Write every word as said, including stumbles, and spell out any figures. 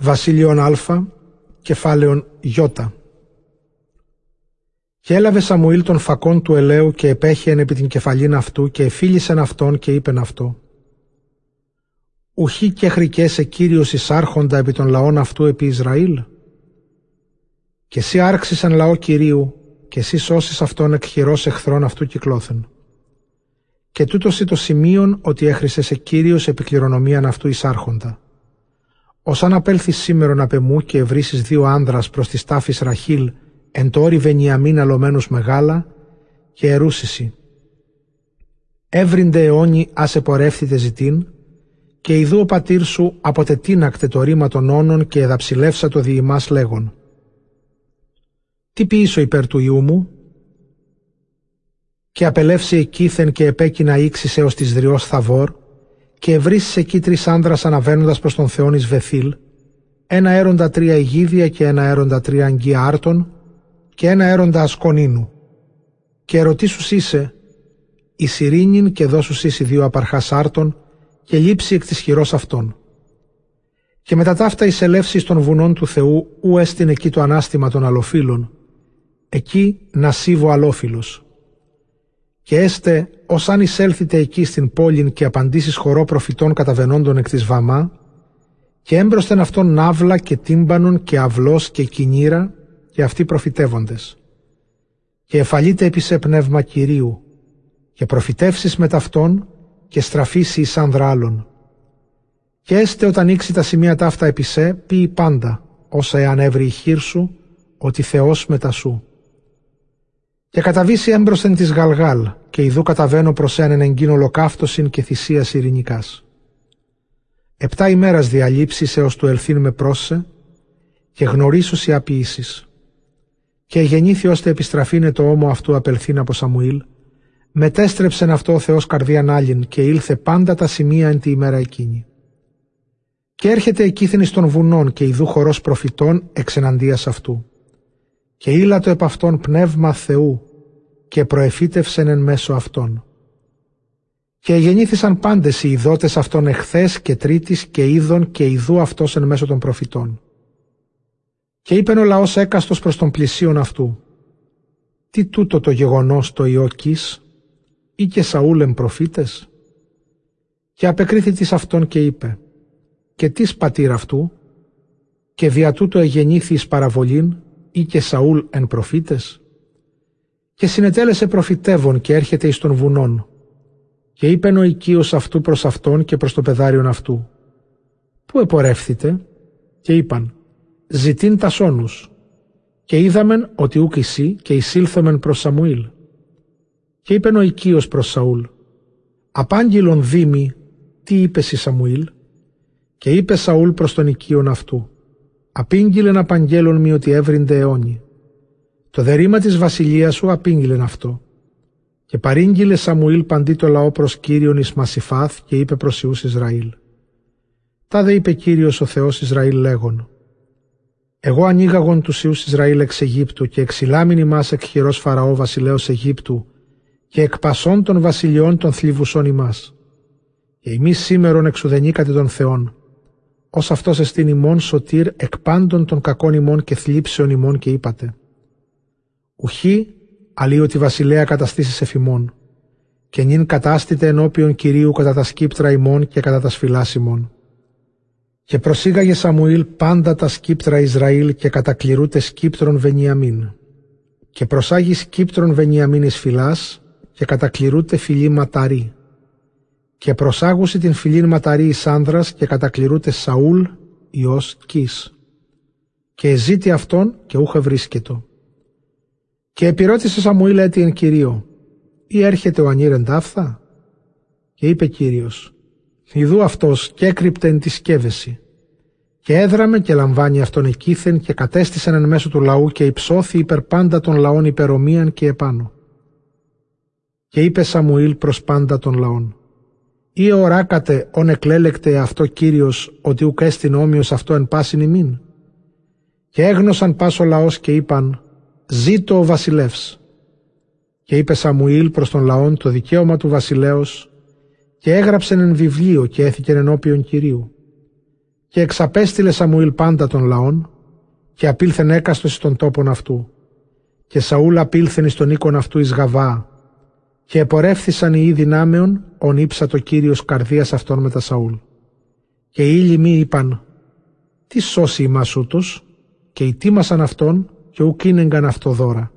Βασίλειον Α, κεφάλαιον Ι. Και έλαβε Σαμουήλ των φακών του ελαίου και επέχεεν επί την κεφαλήν αυτού και εφίλησεν αυτόν και είπεν αυτό. Ουχή και χρικέσαι Κύριος εισάρχοντα επί των λαών αυτού επί Ισραήλ. Και εσύ άρχισες εν λαό Κυρίου και εσύ σώσεις αυτόν εκ χειρός εχθρών αυτού κυκλώθεν. Και τούτος το σημείον ότι έχρισεσαι Κύριος επί κληρονομίαν αυτού εισάρχοντα. Ως αν απέλθεις σήμερον απ' εμού και ευρίσεις δύο άνδρας προς της τάφης Ραχήλ εν το όρι Βενιαμίν αλωμένους μεγάλα και ερούσισι. Έβριντε αιώνι άσε πορεύθητε ζητήν και ιδού ο πατήρ σου αποτετίνακτε το ρήμα των όνων και εδαψιλεύσα το διημάς λέγον. Τι ποιήσω υπέρ του Υιού μου? Και απελεύσει εκείθεν και επέκεινα ήξησε ως της δριός Θαβόρ και ευρίσεις εκεί τρεις άνδρας αναβαίνοντας προς τον Θεόν εις Βεθήλ, ένα έροντα τρία Αιγίδια και ένα έροντα τρία Αγγεία Άρτων και ένα έροντα Ασκονίνου. Και ερωτήσους είσαι, εις ειρήνην και δώσους εις οι δύο απαρχάς Άρτων και λείψει εκ της χειρός αυτών. Και μετά ταύτα εις ελεύσεις των βουνών του Θεού, ου έστειν εκεί το ανάστημα των αλοφύλων, εκεί να σύβω αλόφυλος. Και έστε, ως αν εισέλθετε εκεί στην πόλην και απαντήσεις χορό προφητών καταβαινόντων εκ της Βαμά, και έμπροσθεν αυτόν ναύλα και τύμπανον και αυλός και κινήρα, και αυτοί προφητεύοντες. Και εφαλείται επί σε πνεύμα Κυρίου, και προφητεύσεις με ταυτόν, και στραφήσει εις άνδρα άλλων. Και έστε όταν ήξει τα σημεία ταύτα επί σε, ποιη πάντα, όσα εάν έβρει η χείρ σου, ότι Θεός μετά σου. Και καταβήσει έμπροσθεν της Γαλγάλ, και ιδού καταβαίνω προς έναν εγκύν ολοκαύτωσιν και θυσίας ειρηνικάς. Επτά ημέρας διαλείψεις έως του ελθύν με πρόσσε, και γνωρίσουσι αποιήσεις. Και γεννήθη ώστε επιστραφήνε το ώμο αυτού απελθύν από Σαμουήλ, μετέστρεψεν αυτό ο Θεός καρδίαν άλλην και ήλθε πάντα τα σημεία εν τη ημέρα εκείνη. Και έρχεται εκείθεν εις των βουνών και ιδού χορός προφητών εξεναντίας αυτού. Και ήλατο επ' αυτόν πνεύμα Θεού και προεφήτευσεν εν μέσω αυτών. Και γεννήθησαν πάντες οι ειδότες αυτών εχθές και τρίτης και είδων και ιδού αυτός εν μέσω των προφητών. Και είπεν ο λαός έκαστος προς τον πλησίον αυτού. Τι τούτο το γεγονός το Υιό Κις, ή και Σαούλ εν προφήτες? Και απεκρίθη της αυτόν και είπε, και τις πατήρ αυτού, και δια τούτο εγεννήθη εις παραβολήν, ή και Σαούλ εν προφήτες? Και συνετέλεσε προφητεύων και έρχεται εις των βουνών. Και είπεν ο οικείος αυτού προς αυτόν και προς το πεδάριον αυτού. Πού επορεύθητε? Και είπαν, ζητήν τα σόνους. Και είδαμεν ότι ούκ εσύ και εισήλθομεν προς Σαμουήλ. Και είπεν ο οικείος προς Σαούλ, απάγγειλον δήμη, τι είπες η Σαμουήλ? Και είπε Σαούλ προς τον οικείον αυτού, απήγγειλεν απαγγέλων μη ότι έβριντε αιώνι. Το δε ρήμα της βασιλείας σου απήγγειλεν αυτό. Και παρήγγειλε Σαμουήλ παντί το λαό προς Κύριον εις Μασιφάθ και είπε προς Ιούς Ισραήλ. Τάδε είπε Κύριος ο Θεός Ισραήλ λέγον, εγώ ανοίγαγον τους Ιούς Ισραήλ εξ Αιγύπτου και εξηλάμην ημάς εκ χειρός Φαραώ βασιλέως Αιγύπτου και εκ πασών των βασιλειών των θλιβουσών ημάς. Και ημείς σήμερον εξουδενήκατε των Θεών, ως αυτός εστίν ημών σωτήρ εκ πάντων των κακών ημών και θλίψεων ημών και είπατε. Ουχή, αλλή ότι βασιλέα καταστήσεις εφημών, και νυν κατάστητε ενώπιον Κυρίου κατά τα σκύπτρα ημών και κατά τα σφυλάς ημών. Και προσήγαγε Σαμουήλ πάντα τα σκύπτρα Ισραήλ και κατακληρούτε σκύπτρων Βενιαμίν. Και προσάγει σκύπτρων Βενιαμίν εις φυλάς και κατακληρούτε φυλή Ματαρή. Και προσάγουσι την φυλήν Ματαρή εις άνδρας και κατακληρούτε Σαούλ Υιός Κις. Και εζήτη αυτόν και ούχε βρίσκετο. Και επιρώτησε Σαμουήλ έτι εν Κυρίω, ή έρχεται ο ανήρ εντάφθα? Και είπε Κύριος, ιδού αυτός και έκρυπτε εν τη σκεύεση. Και έδραμε και λαμβάνει αυτόν εκείθεν και κατέστησαν εν μέσω του λαού και υψώθη υπερ πάντα των λαών υπερομοίαν και επάνω. Και είπε Σαμουήλ προς πάντα των λαών, ή οράκατε ον εκλέλεκτε αυτό Κύριος ότι ουκ έστιν όμοιος αυτό εν πάσιν ημίν? Και έγνωσαν πάσο λαός και είπαν, ζήτω ο βασιλεύς. Και είπε Σαμουήλ προς τον λαόν το δικαίωμα του βασιλέως και έγραψεν εν βιβλίο και έθηκεν ενώπιον Κυρίου. Και εξαπέστειλε Σαμουήλ πάντα των λαών, και απήλθεν έκαστος εις τον τόπον αυτού. Και Σαούλ απήλθεν εις τον οίκον αυτού εις Γαβά, και επορεύθησαν οι δυνάμεων ον ύψατο Κύριος καρδίας αυτών μετά Σαούλ. Και οι ήλιμοι είπαν, τι σώσει ημάς ούτως, και ητίμασαν αυτόν, και ουκ ίνεγκαν αυτό δώρα.